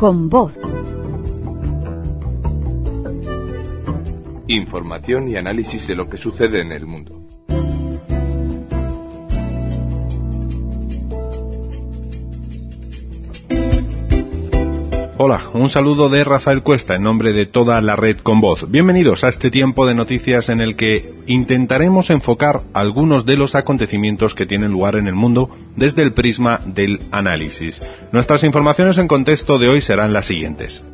Con voz. Información y análisis de lo que sucede en el mundo. Hola, un saludo de Rafael Cuesta en nombre de toda la red Con Voz. Bienvenidos a este tiempo de noticias en el que intentaremos enfocar algunos de los acontecimientos que tienen lugar en el mundo desde el prisma del análisis. Nuestras informaciones en contexto de hoy serán las siguientes.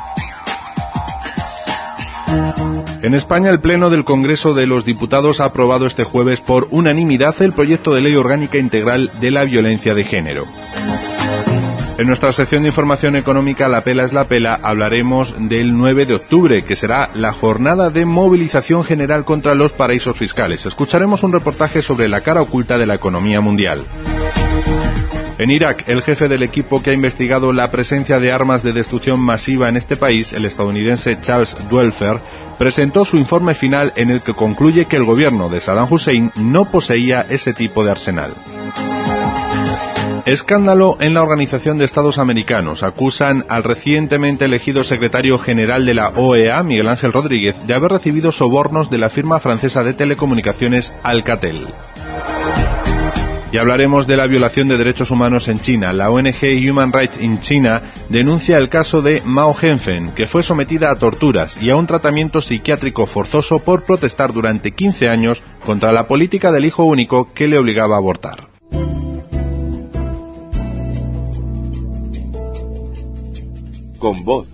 En España, el Pleno del Congreso de los Diputados ha aprobado este jueves por unanimidad el proyecto de ley orgánica integral de la violencia de género. En nuestra sección de información económica, La Pela es la Pela, hablaremos del 9 de octubre, que será la jornada de movilización general contra los paraísos fiscales. Escucharemos un reportaje sobre la cara oculta de la economía mundial. En Irak, el jefe del equipo que ha investigado la presencia de armas de destrucción masiva en este país, el estadounidense Charles Duelfer, presentó su informe final en el que concluye que el gobierno de Saddam Hussein no poseía ese tipo de arsenal. Escándalo en la Organización de Estados Americanos. Acusan al recientemente elegido secretario general de la OEA, Miguel Ángel Rodríguez, de haber recibido sobornos de la firma francesa de telecomunicaciones Alcatel. Y hablaremos de la violación de derechos humanos en China. La ONG Human Rights in China denuncia el caso de Mao Zedong, que fue sometida a torturas y a un tratamiento psiquiátrico forzoso por protestar durante 15 años contra la política del hijo único que le obligaba a abortar. Con Voz.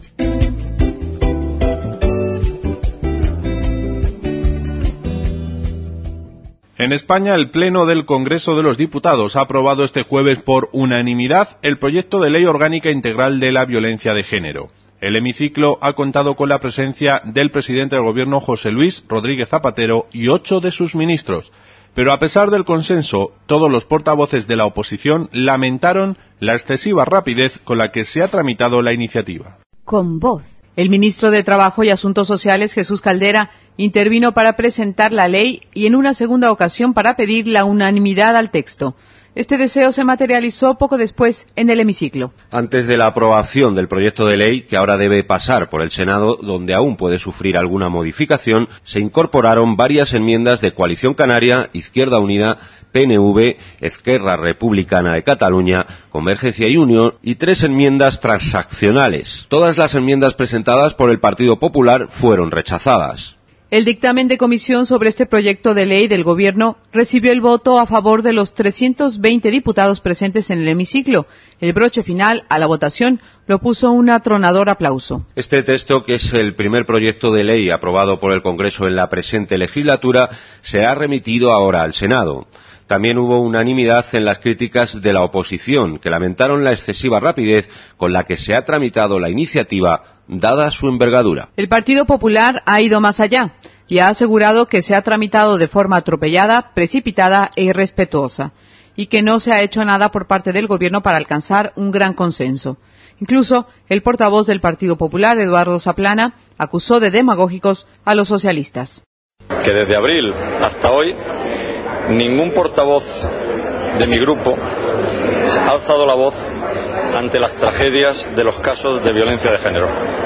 En España, el Pleno del Congreso de los Diputados ha aprobado este jueves por unanimidad el proyecto de ley orgánica integral de la violencia de género. El hemiciclo ha contado con la presencia del presidente del Gobierno, José Luis Rodríguez Zapatero, y 8 de sus ministros. Pero a pesar del consenso, todos los portavoces de la oposición lamentaron la excesiva rapidez con la que se ha tramitado la iniciativa. Con Voz. El ministro de Trabajo y Asuntos Sociales, Jesús Caldera, intervino para presentar la ley y en una segunda ocasión para pedir la unanimidad al texto. Este deseo se materializó poco después en el hemiciclo. Antes de la aprobación del proyecto de ley, que ahora debe pasar por el Senado, donde aún puede sufrir alguna modificación, se incorporaron varias enmiendas de Coalición Canaria, Izquierda Unida, PNV, Esquerra Republicana de Cataluña, Convergencia y Unión, y 3 enmiendas transaccionales. Todas las enmiendas presentadas por el Partido Popular fueron rechazadas. El dictamen de comisión sobre este proyecto de ley del Gobierno recibió el voto a favor de los 320 diputados presentes en el hemiciclo. El broche final a la votación lo puso un atronador aplauso. Este texto, que es el primer proyecto de ley aprobado por el Congreso en la presente legislatura, se ha remitido ahora al Senado. También hubo unanimidad en las críticas de la oposición, que lamentaron la excesiva rapidez con la que se ha tramitado la iniciativa, dada su envergadura. El Partido Popular ha ido más allá y ha asegurado que se ha tramitado de forma atropellada, precipitada e irrespetuosa, y que no se ha hecho nada por parte del Gobierno para alcanzar un gran consenso. Incluso el portavoz del Partido Popular, Eduardo Zaplana, acusó de demagógicos a los socialistas. Que desde abril hasta hoy ningún portavoz de mi grupo ha alzado la voz ante las tragedias de los casos de violencia de género.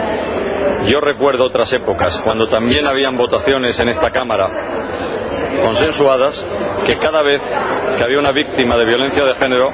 Yo recuerdo otras épocas, cuando también habían votaciones en esta Cámara consensuadas, que cada vez que había una víctima de violencia de género,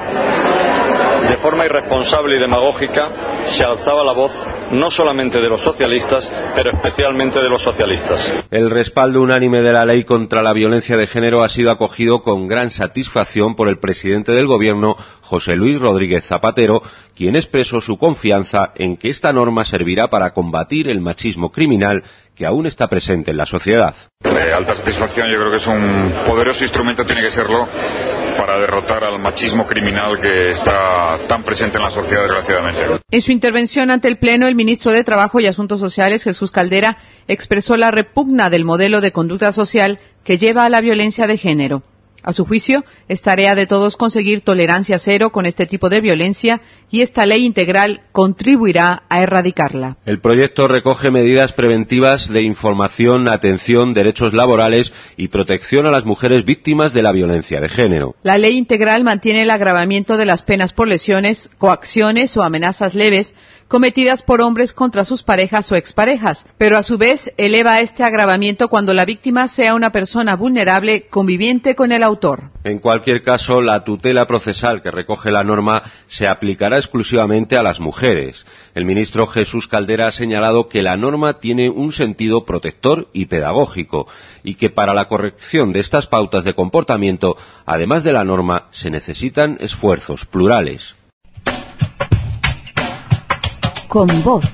de forma irresponsable y demagógica, se alzaba la voz no solamente de los socialistas, pero especialmente de los socialistas. El respaldo unánime de la ley contra la violencia de género ha sido acogido con gran satisfacción por el presidente del Gobierno, José Luis Rodríguez Zapatero, quien expresó su confianza en que esta norma servirá para combatir el machismo criminal que aún está presente en la sociedad. De alta satisfacción, yo creo que es un poderoso instrumento, tiene que serlo, para derrotar al machismo criminal que está tan presente en la sociedad, desgraciadamente. En su intervención ante el Pleno, el ministro de Trabajo y Asuntos Sociales, Jesús Caldera, expresó la repugna del modelo de conducta social que lleva a la violencia de género. A su juicio, es tarea de todos conseguir tolerancia cero con este tipo de violencia y esta ley integral contribuirá a erradicarla. El proyecto recoge medidas preventivas de información, atención, derechos laborales y protección a las mujeres víctimas de la violencia de género. La ley integral mantiene el agravamiento de las penas por lesiones, coacciones o amenazas leves, cometidas por hombres contra sus parejas o exparejas, pero a su vez eleva este agravamiento cuando la víctima sea una persona vulnerable conviviente con el autor. En cualquier caso, la tutela procesal que recoge la norma se aplicará exclusivamente a las mujeres. El ministro Jesús Caldera ha señalado que la norma tiene un sentido protector y pedagógico y que para la corrección de estas pautas de comportamiento, además de la norma, se necesitan esfuerzos plurales. Con voz.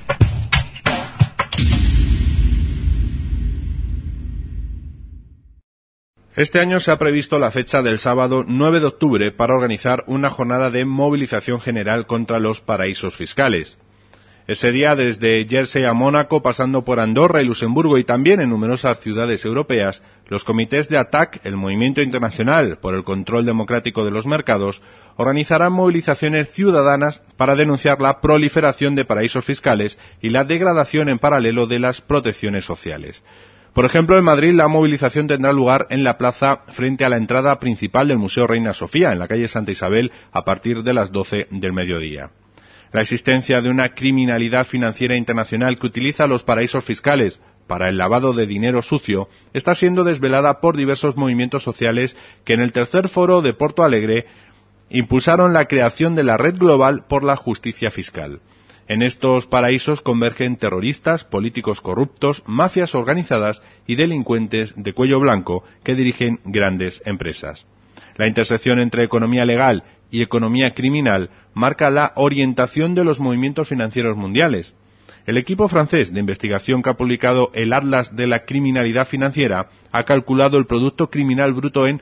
Este año se ha previsto la fecha del sábado 9 de octubre para organizar una jornada de movilización general contra los paraísos fiscales. Ese día, desde Jersey a Mónaco, pasando por Andorra y Luxemburgo y también en numerosas ciudades europeas, los comités de ATTAC, el Movimiento Internacional por el Control Democrático de los Mercados, organizarán movilizaciones ciudadanas para denunciar la proliferación de paraísos fiscales y la degradación en paralelo de las protecciones sociales. Por ejemplo, en Madrid la movilización tendrá lugar en la plaza frente a la entrada principal del Museo Reina Sofía, en la calle Santa Isabel, a partir de las 12 del mediodía. La existencia de una criminalidad financiera internacional que utiliza los paraísos fiscales para el lavado de dinero sucio está siendo desvelada por diversos movimientos sociales que en el tercer foro de Porto Alegre impulsaron la creación de la Red Global por la Justicia Fiscal. En estos paraísos convergen terroristas, políticos corruptos, mafias organizadas y delincuentes de cuello blanco que dirigen grandes empresas. La intersección entre economía legal y economía criminal marca la orientación de los movimientos financieros mundiales. El equipo francés de investigación que ha publicado el Atlas de la Criminalidad Financiera ha calculado el producto criminal bruto en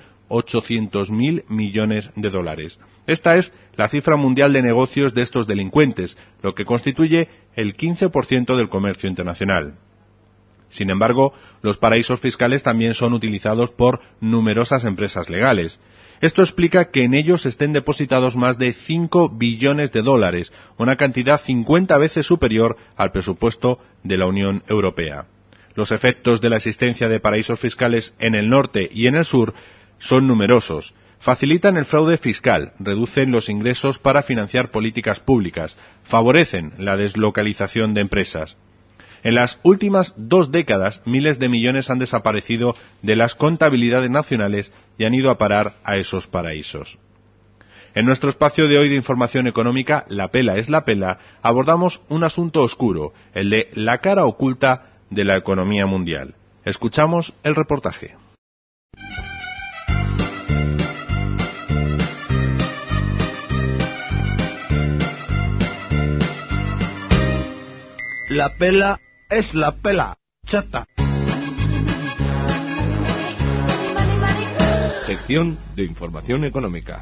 800.000 millones de dólares. Esta es la cifra mundial de negocios de estos delincuentes, lo que constituye el 15% del comercio internacional. Sin embargo, los paraísos fiscales también son utilizados por numerosas empresas legales. Esto explica que en ellos estén depositados más de 5 billones de dólares, una cantidad 50 veces superior al presupuesto de la Unión Europea. Los efectos de la existencia de paraísos fiscales en el norte y en el sur son numerosos. Facilitan el fraude fiscal, reducen los ingresos para financiar políticas públicas, favorecen la deslocalización de empresas. En las últimas 2 décadas, miles de millones han desaparecido de las contabilidades nacionales y han ido a parar a esos paraísos. En nuestro espacio de hoy de información económica, La pela es la pela, abordamos un asunto oscuro, el de la cara oculta de la economía mundial. Escuchamos el reportaje. La pela es la pela, chata. Sección de información económica.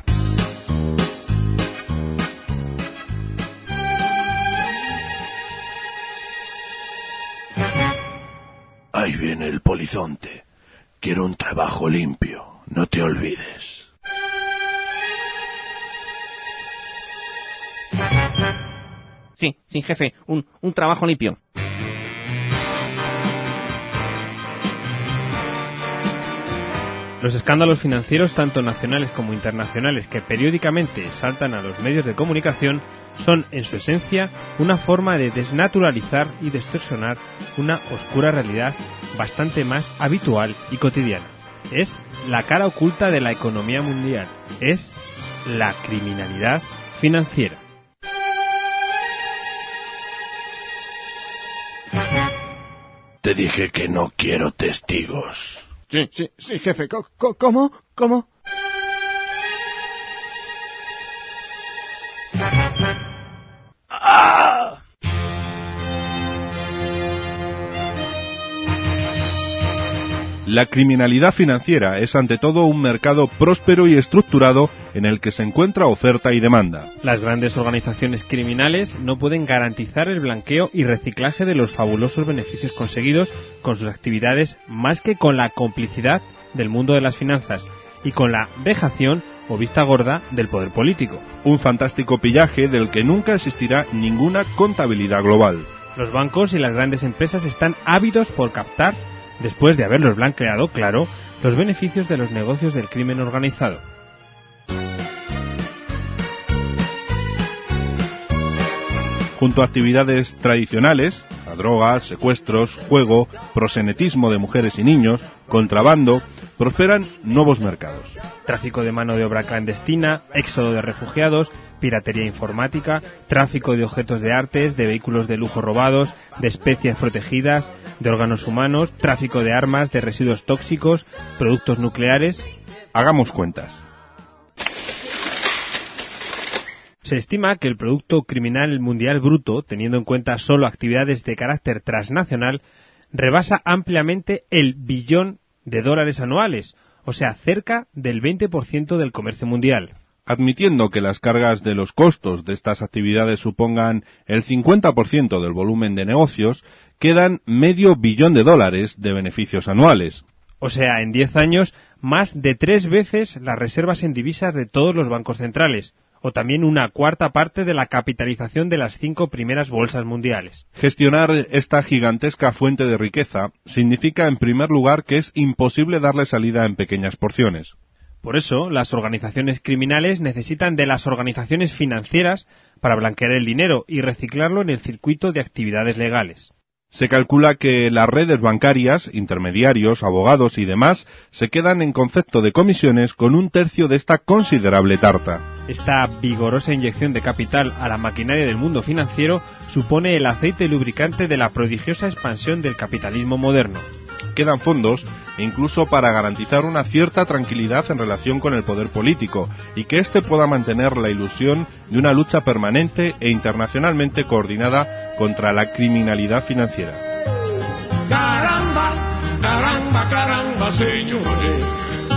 Ahí viene el polizonte. Quiero un trabajo limpio, no te olvides. Sí, jefe, un trabajo limpio. Los escándalos financieros, tanto nacionales como internacionales, que periódicamente saltan a los medios de comunicación, son, en su esencia, una forma de desnaturalizar y distorsionar una oscura realidad bastante más habitual y cotidiana. Es la cara oculta de la economía mundial. Es la criminalidad financiera. Te dije que no quiero testigos. Sí, jefe. ¿Cómo? ¡Ah! La criminalidad financiera es ante todo un mercado próspero y estructurado en el que se encuentra oferta y demanda. Las grandes organizaciones criminales no pueden garantizar el blanqueo y reciclaje de los fabulosos beneficios conseguidos con sus actividades más que con la complicidad del mundo de las finanzas y con la vejación o vista gorda del poder político. Un fantástico pillaje del que nunca existirá ninguna contabilidad global. Los bancos y las grandes empresas están ávidos por captar, después de haberlos blanqueado, claro, los beneficios de los negocios del crimen organizado. Junto a actividades tradicionales, a drogas, secuestros, juego, proxenetismo de mujeres y niños, contrabando, prosperan nuevos mercados. Tráfico de mano de obra clandestina, éxodo de refugiados, piratería informática, tráfico de objetos de artes, de vehículos de lujo robados, de especies protegidas, de órganos humanos, tráfico de armas, de residuos tóxicos, productos nucleares. Hagamos cuentas. Se estima que el Producto Criminal Mundial Bruto, teniendo en cuenta solo actividades de carácter transnacional, rebasa ampliamente el billón de dólares anuales, o sea, cerca del 20% del comercio mundial. Admitiendo que las cargas de los costos de estas actividades supongan el 50% del volumen de negocios, quedan $500 million de beneficios anuales. O sea, en 10 años, más de 3 veces las reservas en divisas de todos los bancos centrales, o también una cuarta parte de la capitalización de las 5 primeras bolsas mundiales. Gestionar esta gigantesca fuente de riqueza significa, en primer lugar, que es imposible darle salida en pequeñas porciones. Por eso, las organizaciones criminales necesitan de las organizaciones financieras para blanquear el dinero y reciclarlo en el circuito de actividades legales. Se calcula que las redes bancarias, intermediarios, abogados y demás se quedan en concepto de comisiones con 1/3 de esta considerable tarta. Esta vigorosa inyección de capital a la maquinaria del mundo financiero supone el aceite lubricante de la prodigiosa expansión del capitalismo moderno. Quedan fondos incluso para garantizar una cierta tranquilidad en relación con el poder político y que éste pueda mantener la ilusión de una lucha permanente e internacionalmente coordinada contra la criminalidad financiera. Caramba, caramba, caramba, señores.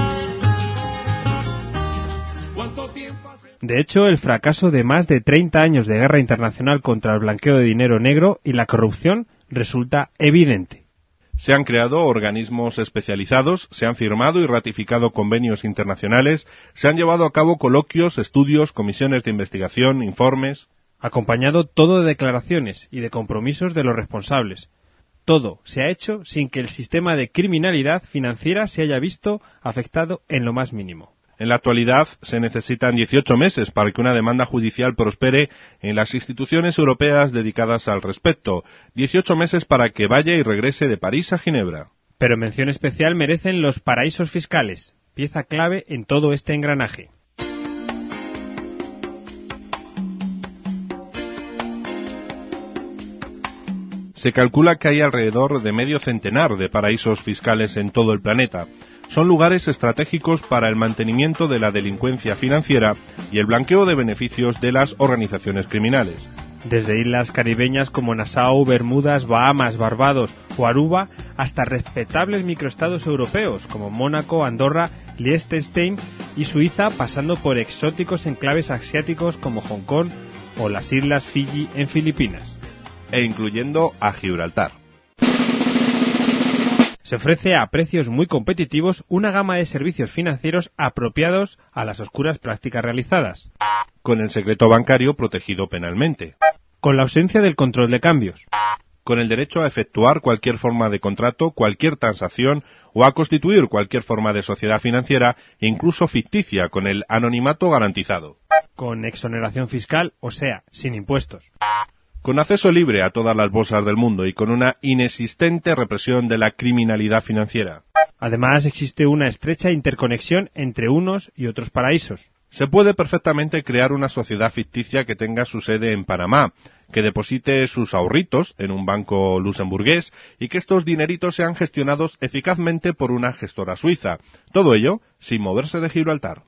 ¿Cuánto tiempo hace? De hecho, el fracaso de más de 30 años de guerra internacional contra el blanqueo de dinero negro y la corrupción resulta evidente. Se han creado organismos especializados, se han firmado y ratificado convenios internacionales, se han llevado a cabo coloquios, estudios, comisiones de investigación, informes. Acompañado todo de declaraciones y de compromisos de los responsables. Todo se ha hecho sin que el sistema de criminalidad financiera se haya visto afectado en lo más mínimo. En la actualidad se necesitan 18 meses para que una demanda judicial prospere en las instituciones europeas dedicadas al respecto. 18 meses para que vaya y regrese de París a Ginebra. Pero mención especial merecen los paraísos fiscales, pieza clave en todo este engranaje. Se calcula que hay alrededor de medio centenar de paraísos fiscales en todo el planeta. Son lugares estratégicos para el mantenimiento de la delincuencia financiera y el blanqueo de beneficios de las organizaciones criminales. Desde islas caribeñas como Nassau, Bermudas, Bahamas, Barbados o Aruba, hasta respetables microestados europeos como Mónaco, Andorra, Liechtenstein y Suiza, pasando por exóticos enclaves asiáticos como Hong Kong o las islas Fiji en Filipinas. E incluyendo a Gibraltar. Se ofrece a precios muy competitivos una gama de servicios financieros apropiados a las oscuras prácticas realizadas. Con el secreto bancario protegido penalmente. Con la ausencia del control de cambios. Con el derecho a efectuar cualquier forma de contrato, cualquier transacción o a constituir cualquier forma de sociedad financiera, incluso ficticia, con el anonimato garantizado. Con exoneración fiscal, o sea, sin impuestos. Con acceso libre a todas las bolsas del mundo y con una inexistente represión de la criminalidad financiera. Además, existe una estrecha interconexión entre unos y otros paraísos. Se puede perfectamente crear una sociedad ficticia que tenga su sede en Panamá, que deposite sus ahorritos en un banco luxemburgués y que estos dineritos sean gestionados eficazmente por una gestora suiza. Todo ello sin moverse de Gibraltar.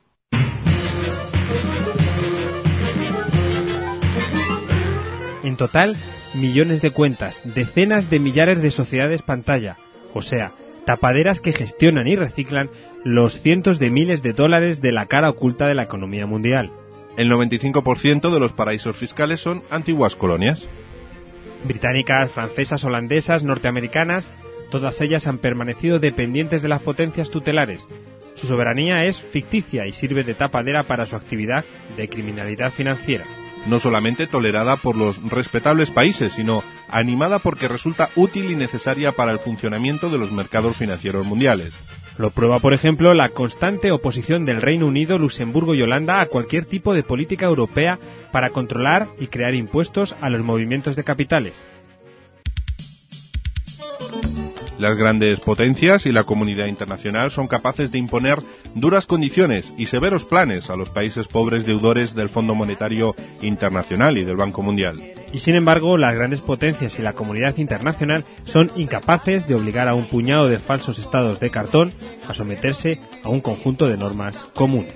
En total, millones de cuentas, decenas de millares de sociedades pantalla, o sea, tapaderas que gestionan y reciclan los cientos de miles de dólares de la cara oculta de la economía mundial. El 95% de los paraísos fiscales son antiguas colonias. Británicas, francesas, holandesas, norteamericanas, todas ellas han permanecido dependientes de las potencias tutelares. Su soberanía es ficticia y sirve de tapadera para su actividad de criminalidad financiera. No solamente tolerada por los respetables países, sino animada porque resulta útil y necesaria para el funcionamiento de los mercados financieros mundiales. Lo prueba, por ejemplo, la constante oposición del Reino Unido, Luxemburgo y Holanda a cualquier tipo de política europea para controlar y crear impuestos a los movimientos de capitales. Las grandes potencias y la comunidad internacional son capaces de imponer duras condiciones y severos planes a los países pobres deudores del Fondo Monetario Internacional y del Banco Mundial. Y sin embargo, las grandes potencias y la comunidad internacional son incapaces de obligar a un puñado de falsos estados de cartón a someterse a un conjunto de normas comunes.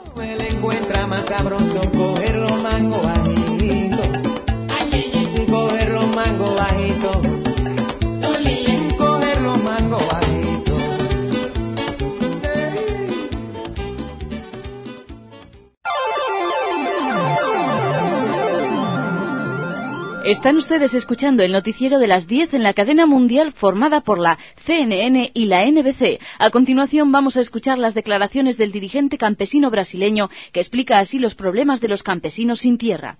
Están ustedes escuchando el noticiero de las 10 en la cadena mundial formada por la CNN y la NBC. A continuación vamos a escuchar las declaraciones del dirigente campesino brasileño que explica así los problemas de los campesinos sin tierra.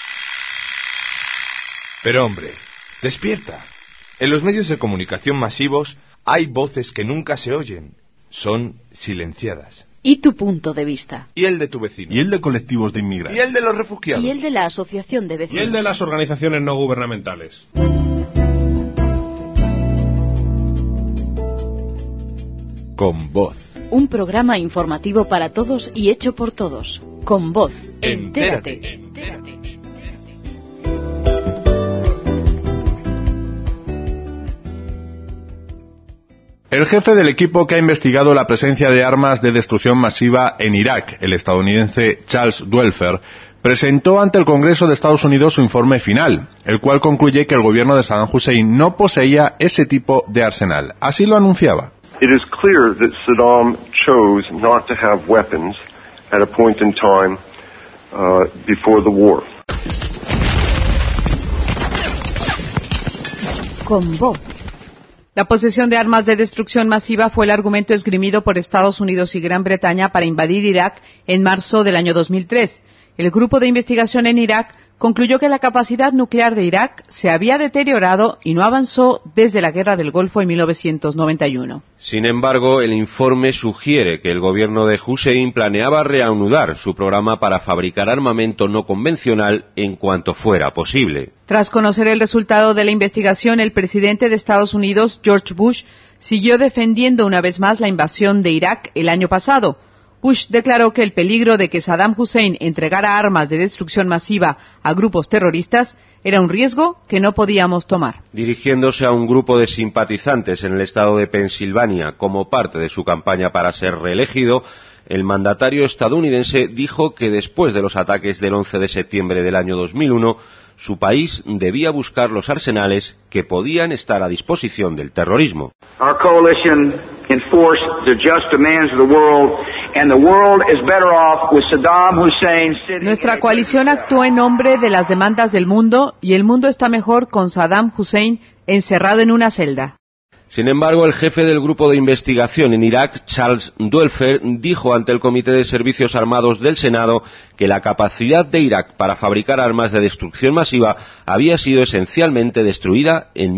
Pero hombre, despierta. En los medios de comunicación masivos hay voces que nunca se oyen. Son silenciadas. ¿Y tu punto de vista? ¿Y el de tu vecino? ¿Y el de colectivos de inmigrantes? ¿Y el de los refugiados? ¿Y el de la asociación de vecinos? ¿Y el de las organizaciones no gubernamentales? Con Voz. Un programa informativo para todos y hecho por todos. Con Voz. Entérate. El jefe del equipo que ha investigado la presencia de armas de destrucción masiva en Irak, el estadounidense Charles Duelfer, presentó ante el Congreso de Estados Unidos su informe final, el cual concluye que el gobierno de Saddam Hussein no poseía ese tipo de arsenal. Así lo anunciaba. It is clear that Saddam chose not to have weapons at a point in time before the war. Con Voz. La posesión de armas de destrucción masiva fue el argumento esgrimido por Estados Unidos y Gran Bretaña para invadir Irak en marzo del año 2003. El grupo de investigación en Irak concluyó que la capacidad nuclear de Irak se había deteriorado y no avanzó desde la Guerra del Golfo en 1991. Sin embargo, el informe sugiere que el gobierno de Hussein planeaba reanudar su programa para fabricar armamento no convencional en cuanto fuera posible. Tras conocer el resultado de la investigación, el presidente de Estados Unidos, George Bush, siguió defendiendo una vez más la invasión de Irak el año pasado. Bush declaró que el peligro de que Saddam Hussein entregara armas de destrucción masiva a grupos terroristas era un riesgo que no podíamos tomar. Dirigiéndose a un grupo de simpatizantes en el estado de Pensilvania como parte de su campaña para ser reelegido, el mandatario estadounidense dijo que después de los ataques del 11 de septiembre del año 2001, su país debía buscar los arsenales que podían estar a disposición del terrorismo. Our coalition enforced the just demands of the world, and the world is better off with Saddam Hussein sitting. Nuestra coalición actuó en nombre de las demandas del mundo y el mundo está mejor con Saddam Hussein encerrado en una celda. Sin embargo, el jefe del grupo de investigación en Irak, Charles Duelfer, dijo ante el Comité de Servicios Armados del Senado que la capacidad de Irak para fabricar armas de destrucción masiva había sido esencialmente destruida en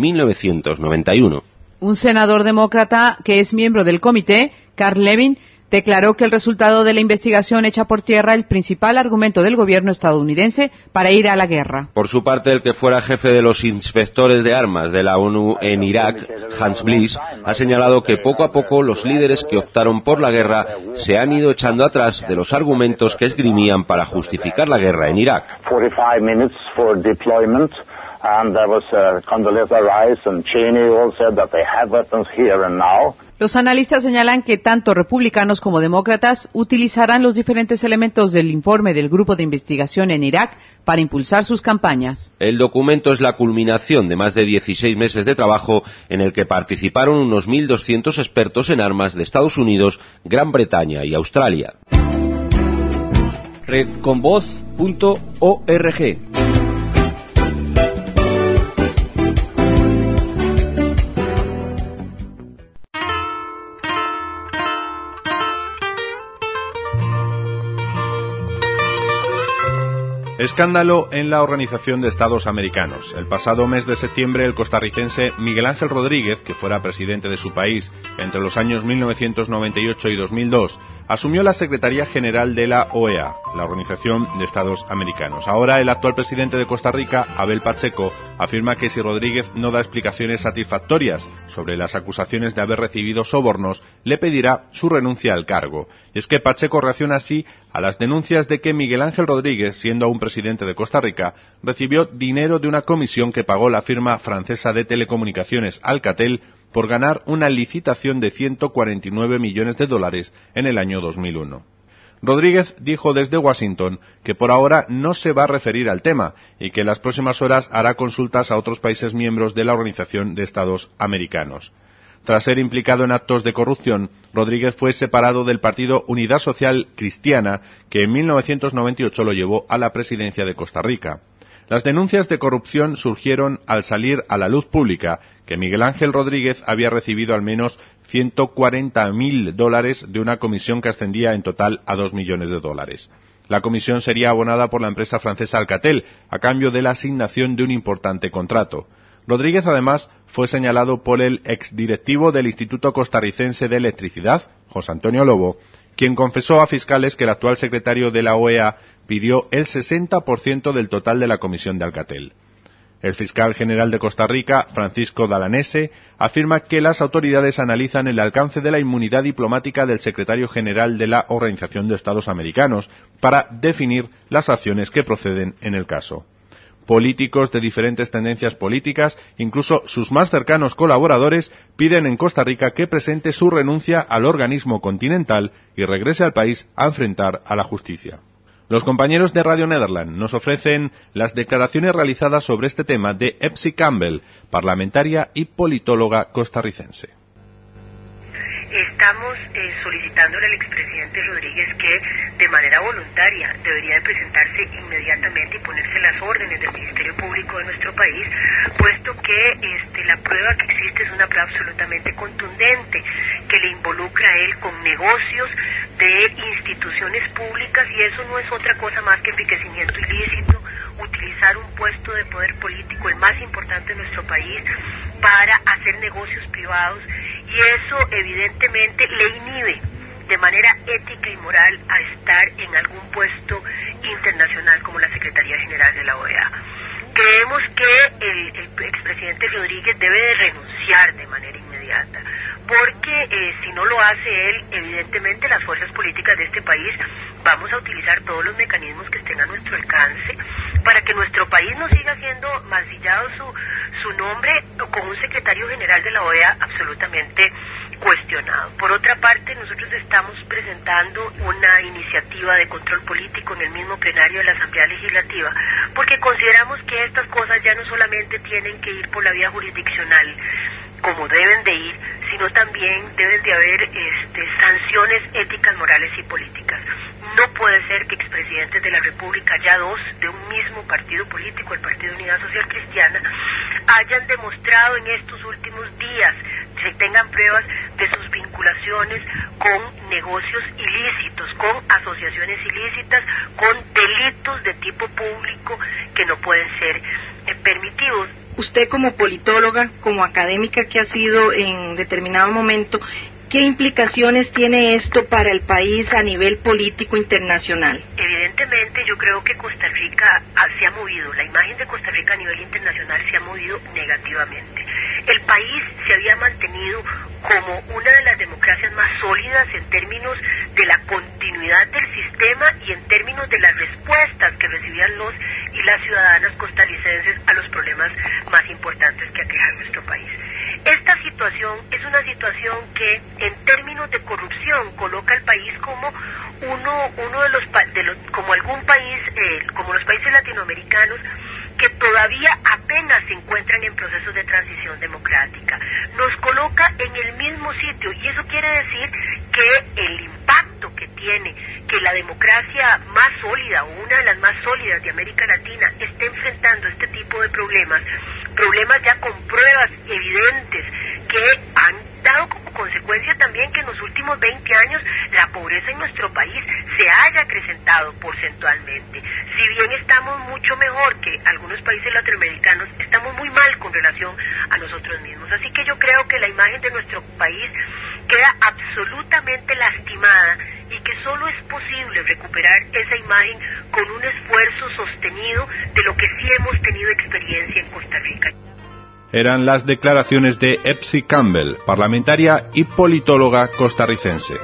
1991. Un senador demócrata que es miembro del comité, Carl Levin, declaró que el resultado de la investigación echa por tierra el principal argumento del gobierno estadounidense para ir a la guerra. Por su parte, el que fuera jefe de los inspectores de armas de la ONU en Irak, Hans Bliss, ha señalado que poco a poco los líderes que optaron por la guerra se han ido echando atrás de los argumentos que esgrimían para justificar la guerra en Irak. 45 minutes for deployment. And there was Condoleezza Rice and Cheney all said that they had weapons here and now. Los analistas señalan que tanto republicanos como demócratas utilizarán los diferentes elementos del informe del Grupo de Investigación en Irak para impulsar sus campañas. El documento es la culminación de más de 16 meses de trabajo en el que participaron unos 1.200 expertos en armas de Estados Unidos, Gran Bretaña y Australia. Redconvoz.org. Escándalo en la Organización de Estados Americanos. El pasado mes de septiembre, el costarricense Miguel Ángel Rodríguez, que fuera presidente de su país entre los años 1998 y 2002, asumió la Secretaría General de la OEA, la Organización de Estados Americanos. Ahora, el actual presidente de Costa Rica, Abel Pacheco, afirma que si Rodríguez no da explicaciones satisfactorias sobre las acusaciones de haber recibido sobornos, le pedirá su renuncia al cargo. Y es que Pacheco reacciona así a las denuncias de que Miguel Ángel Rodríguez, siendo aún presidente de Costa Rica, recibió dinero de una comisión que pagó la firma francesa de telecomunicaciones Alcatel por ganar una licitación de 149 millones de dólares en el año 2001. Rodríguez dijo desde Washington que por ahora no se va a referir al tema y que en las próximas horas hará consultas a otros países miembros de la Organización de Estados Americanos. Tras ser implicado en actos de corrupción, Rodríguez fue separado del partido Unidad Social Cristiana, que en 1998 lo llevó a la presidencia de Costa Rica. Las denuncias de corrupción surgieron al salir a la luz pública que Miguel Ángel Rodríguez había recibido al menos $140.000 de una comisión que ascendía en total a $2 millones. La comisión sería abonada por la empresa francesa Alcatel, a cambio de la asignación de un importante contrato. Rodríguez, además, fue señalado por el exdirectivo del Instituto Costarricense de Electricidad, José Antonio Lobo, quien confesó a fiscales que el actual secretario de la OEA pidió el 60% del total de la comisión de Alcatel. El fiscal general de Costa Rica, Francisco Dalanese, afirma que las autoridades analizan el alcance de la inmunidad diplomática del secretario general de la Organización de Estados Americanos para definir las acciones que proceden en el caso. Políticos de diferentes tendencias políticas, incluso sus más cercanos colaboradores, piden en Costa Rica que presente su renuncia al organismo continental y regrese al país a enfrentar a la justicia. Los compañeros de Radio Nederland nos ofrecen las declaraciones realizadas sobre este tema de Epsi Campbell, parlamentaria y politóloga costarricense. Estamos solicitándole al expresidente Rodríguez que de manera voluntaria debería de presentarse inmediatamente y ponerse las órdenes del Ministerio Público de nuestro país, puesto que la prueba que existe es una prueba absolutamente contundente, que le involucra a él con negocios de instituciones públicas, y eso no es otra cosa más que enriquecimiento ilícito, utilizar un puesto de poder político, el más importante de nuestro país, para hacer negocios privados. Y eso evidentemente le inhibe de manera ética y moral a estar en algún puesto internacional como la Secretaría General de la OEA. Creemos que el expresidente Rodríguez debe de renunciar de manera inmediata, porque si no lo hace él, evidentemente las fuerzas políticas de este país vamos a utilizar todos los mecanismos que estén a nuestro alcance para que nuestro país no siga siendo mancillado su nombre con un secretario general de la OEA absolutamente cuestionado. Por otra parte, nosotros estamos presentando una iniciativa de control político en el mismo plenario de la Asamblea Legislativa, porque consideramos que estas cosas ya no solamente tienen que ir por la vía jurisdiccional, como deben de ir, sino también deben de haber sanciones éticas, morales y políticas. No puede ser que expresidentes de la República, ya dos de un mismo partido político, el Partido Unidad Social Cristiana, hayan demostrado en estos últimos días, se tengan pruebas de sus vinculaciones con negocios ilícitos, con asociaciones ilícitas, con delitos de tipo público que no pueden ser permitidos. Usted como politóloga, como académica que ha sido en determinado momento, ¿qué implicaciones tiene esto para el país a nivel político internacional? Evidentemente yo creo que Costa Rica se ha movido, la imagen de Costa Rica a nivel internacional se ha movido negativamente. El país se había mantenido como una de las democracias más sólidas en términos de la continuidad del sistema y en términos de las respuestas que recibían los y las ciudadanas costarricenses a los problemas más importantes que aquejan nuestro país. Esta situación es una situación que en términos de corrupción coloca al país como uno de los como algún país, como los países latinoamericanos que todavía apenas se encuentran en procesos de transición democrática. Nos coloca en el mismo sitio, y eso quiere decir que el impacto que tiene que la democracia más sólida, o una de las más sólidas de América Latina, esté enfrentando este tipo de problemas ya con pruebas evidentes que han dado como consecuencia también que en los últimos 20 años la pobreza en nuestro país se haya acrecentado porcentualmente. Si si bien estamos mucho mejor que algunos países latinoamericanos, estamos muy mal con relación a nosotros mismos. Así que yo creo que la imagen de nuestro país queda absolutamente lastimada y que solo es posible recuperar esa imagen con un esfuerzo sostenido de lo que sí hemos tenido experiencia en Costa Rica. Eran las declaraciones de Epsi Campbell, parlamentaria y politóloga costarricense.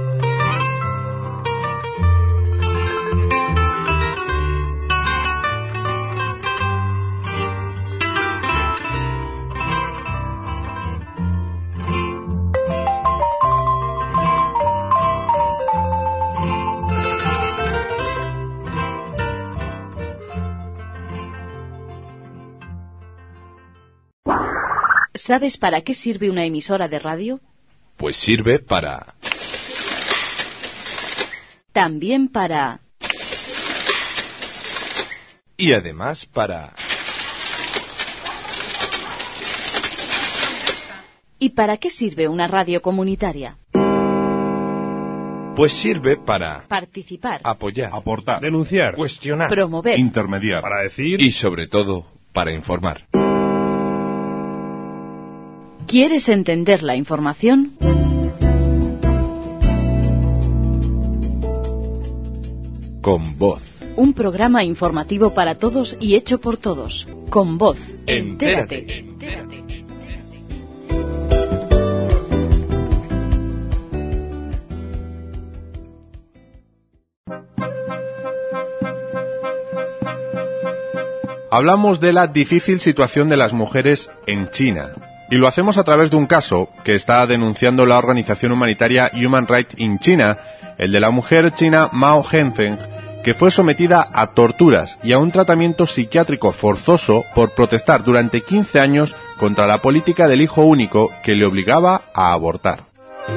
¿Sabes para qué sirve una emisora de radio? Pues sirve para... También para... Y además para... ¿Y para qué sirve una radio comunitaria? Pues sirve para... Participar. Apoyar. Aportar. Denunciar. Cuestionar. Promover. Intermediar. Para decir... Y sobre todo, para informar. ¿Quieres entender la información? Con voz. Un programa informativo para todos y hecho por todos. Con voz. Entérate. Hablamos de la difícil situación de las mujeres en China. Y lo hacemos a través de un caso que está denunciando la organización humanitaria Human Rights in China, el de la mujer china Mao Hengfeng, que fue sometida a torturas y a un tratamiento psiquiátrico forzoso por protestar durante 15 años contra la política del hijo único que le obligaba a abortar.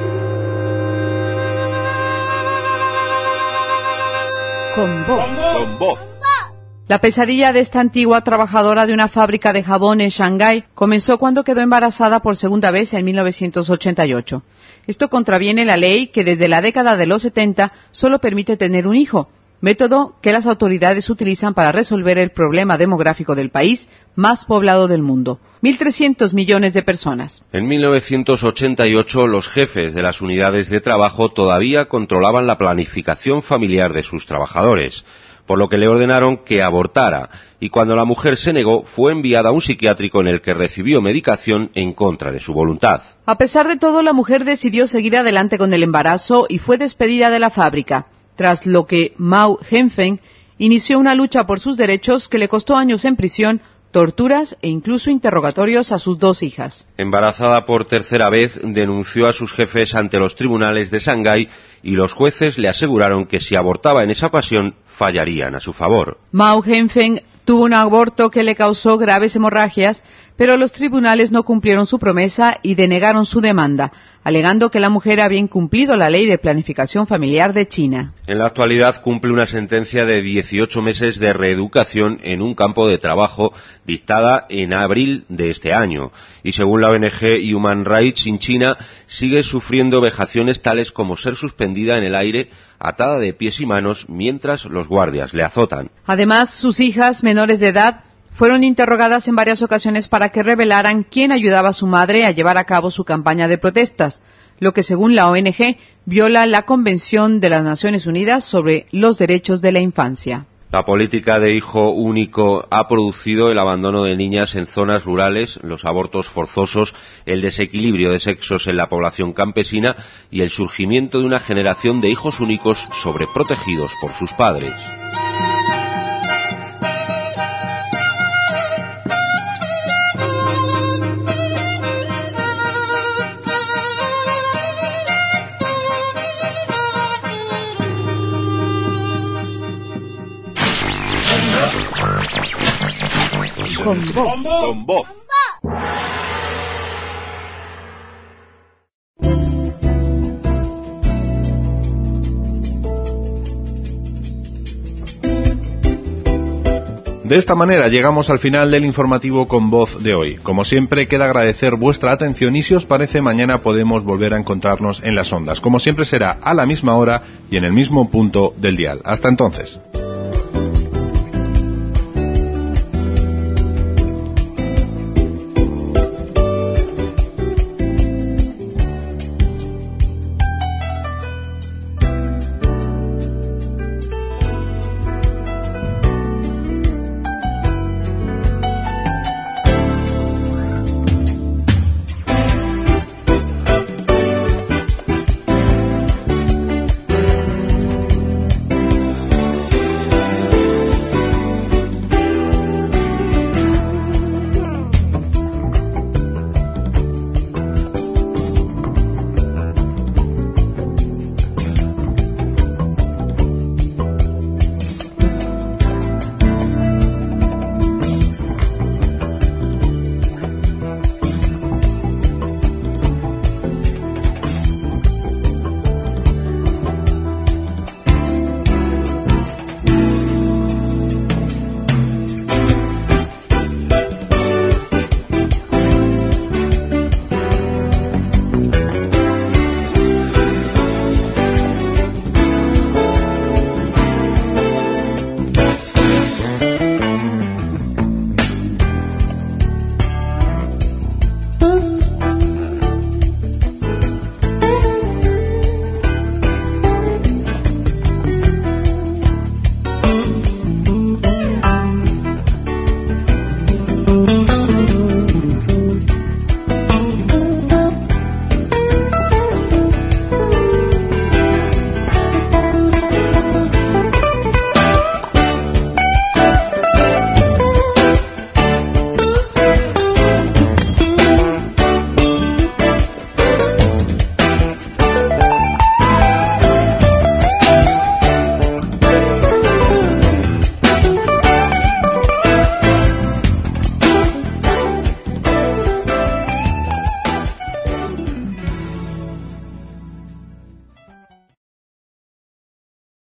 Con voz. Con voz. La pesadilla de esta antigua trabajadora de una fábrica de jabón en Shanghái comenzó cuando quedó embarazada por segunda vez en 1988. Esto contraviene la ley que desde la década de los 70 solo permite tener un hijo, método que las autoridades utilizan para resolver el problema demográfico del país más poblado del mundo. 1.300 millones de personas. En 1988 los jefes de las unidades de trabajo todavía controlaban la planificación familiar de sus trabajadores, por lo que le ordenaron que abortara, y cuando la mujer se negó, fue enviada a un psiquiátrico en el que recibió medicación en contra de su voluntad. A pesar de todo, la mujer decidió seguir adelante con el embarazo y fue despedida de la fábrica, tras lo que Mao Hengfeng inició una lucha por sus derechos que le costó años en prisión, torturas e incluso interrogatorios a sus 2 hijas. Embarazada por tercera vez, denunció a sus jefes ante los tribunales de Shanghái y los jueces le aseguraron que si abortaba en esa ocasión, fallarían a su favor. Mao Hengfeng tuvo un aborto que le causó graves hemorragias, pero los tribunales no cumplieron su promesa y denegaron su demanda, alegando que la mujer había incumplido la ley de planificación familiar de China. En la actualidad cumple una sentencia de 18 meses de reeducación en un campo de trabajo dictada en abril de este año, y según la ONG Human Rights in China, sigue sufriendo vejaciones tales como ser suspendida en el aire, atada de pies y manos, mientras los guardias le azotan. Además, sus hijas menores de edad fueron interrogadas en varias ocasiones para que revelaran quién ayudaba a su madre a llevar a cabo su campaña de protestas, lo que según la ONG viola la Convención de las Naciones Unidas sobre los Derechos de la Infancia. La política de hijo único ha producido el abandono de niñas en zonas rurales, los abortos forzosos, el desequilibrio de sexos en la población campesina y el surgimiento de una generación de hijos únicos sobreprotegidos por sus padres. Con voz. Con voz. De esta manera llegamos al final del informativo Con Voz de hoy. Como siempre, queda agradecer vuestra atención y si os parece, mañana podemos volver a encontrarnos en las ondas. Como siempre será a la misma hora y en el mismo punto del dial. Hasta entonces.